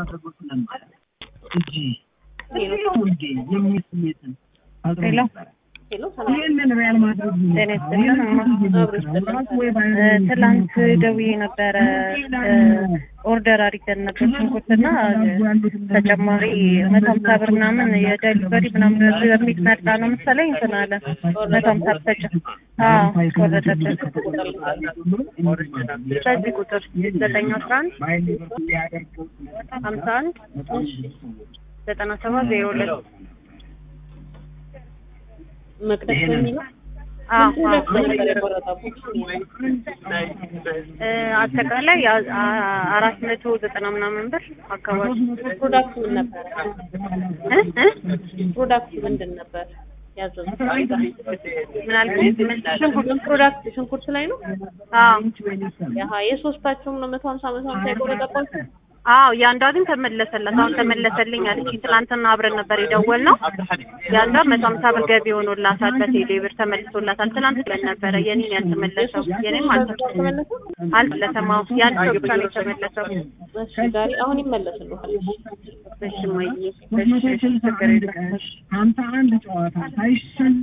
ማድረጉ ስለማለት እንጂ እንዴ የሚስሜትን ይሄንን ሪያል ማድረግ ትላንት ደውዬ ነበረ ኦርደር አድርገን ነበር ሽንኩርትና ተጨማሪ 150 ብር ምናምን የዴሊቨሪ ምናምን ለሚት መጣ ነው መሰለኝ እንትን አለ 150 ተጨ ቆረጠበት በዚህ ቁጥር 911 51 9702 መቅደስ ነው አጠቃላይ 490 ምናምን ብር አካባቢ ፕሮዳክት ምን ነበር ፕሮዳክት ምንድን ነበር ያዘው ምናልባት ሽንኩርት ላይ ነው የሶስታቸውም ነው 150 የቆረጠባቸው ያንዷ ግን ተመለሰላት አሁን ተመለሰልኝ አለች ትላንትና አብረን ነበር የደወልነው ያንዷ 150 ብር ገቢ ሆኖላታል በቴሌ ብር ተመልሶላታል ትላንት ብለን ነበር የኔን ያልተመለሰው የኔም አልተመለሰም ያን ብቻ ነው የተመለሰው እሺ ዛሬ አሁን ይመለስልሃል እሺ ማይ እሺ 51 ጨዋታ ሳይሸን